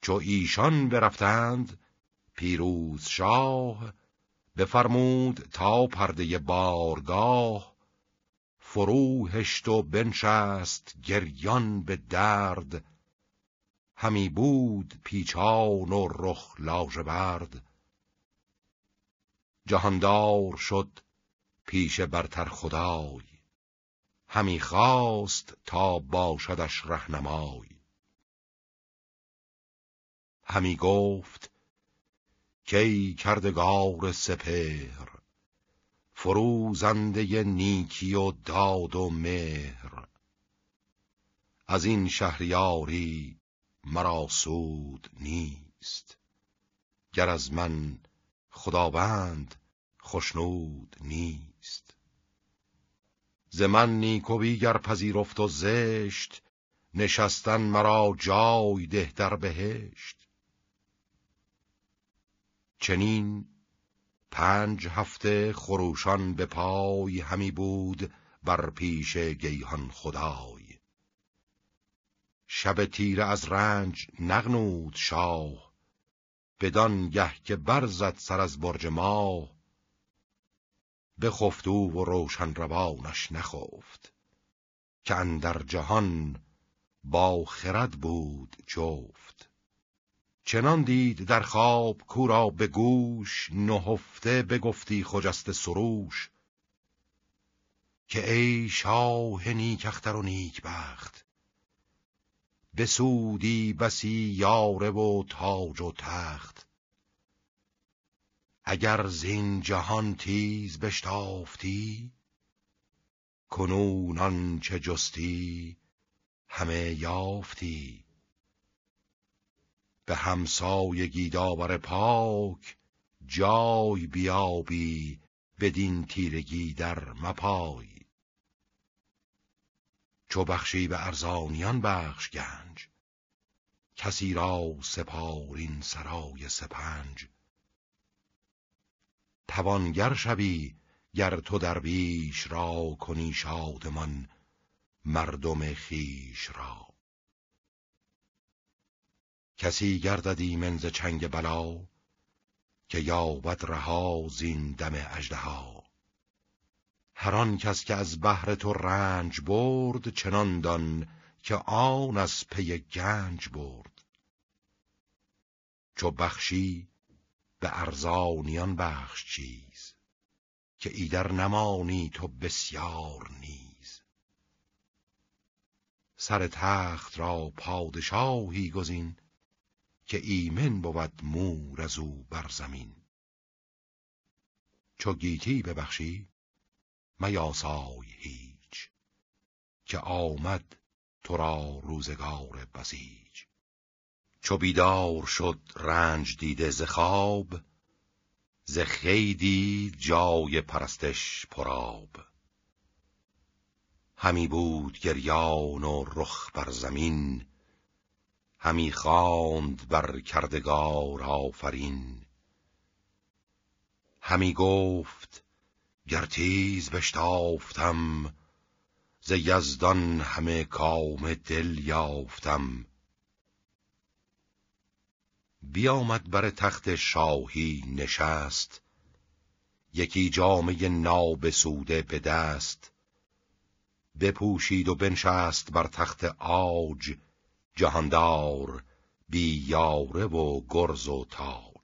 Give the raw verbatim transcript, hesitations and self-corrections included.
چو ایشان برفتند پیروز شاه، بفرمود تا پرده بارگاه، فرو هشت و بنشست گریان به درد، همی بود پیچان و رخ لاژورد. جهاندار شد پیش برتر خدای، همی خواست تا باشدش رهنمای. همی گفت کی کردگار سپهر، فروزنده نیکی و داد و مهر. از این شهریاری مرا سود نیست، گر از من خداوند خشنود نیست. ز من نیکویی گر پذیرفت و زشت، نشستن مرا جای ده در بهشت. چنین پنج هفته خروشان به پای، همی بود بر پیش گیهان خدای. شب تیره از رنج نغنود شاه، بدان گه که برزد سر از برج ماه. بخفت او و روشن روانش نخفت، که اندر جهان با خرد بود جفت. چنان دید در خواب کو را به گوش، نهفته بگفتی خجسته سروش. که ای شاه نیک اختر و نیک بخت، بسودی بسی یاره و تاج و تخت. اگر زین جهان تیز بشتافتی، کنون آنچه جستی همه یافتی. به همسایگی داور پاک، جای بیابی بدین تیرگی در مپای. چو بخشی به ارزانیان بخش گنج، کسی را سپارین سرای سپنج. توانگر شوی گر تو درویش را، کنی شادمان مردم خیش را. کسی گردد ایمن ز چنگ بلا، که یابد رها زین دم اژدها. هر آن کس که از بهر تو رنج برد، چنان دان که آن از پی گنج برد. چو بخشی به ارزانیان بخش چیز، که ایدر نمانی تو بسیار نیز. سر تخت را پادشاهی گزین، که ایمن بود مور از او بر زمین. چو گیتی ببخشی میاسای هیچ، که آمد تو را روزگار بسیج. چو بیدار شد رنج دیده ز خواب، ز خیدی جای پرستش پرآب. همی بود گریان و رخ بر زمین، همی خواند بر کردگار آفرین. همی گفت گر تیز بشتافتم، ز یزدان همه کام دل یافتم. بیامد بر تخت شاهی نشست، یکی جامه نابسوده به دست. بپوشید و بنشست بر تخت عاج، جهاندار بی یاره و گرز و تاج.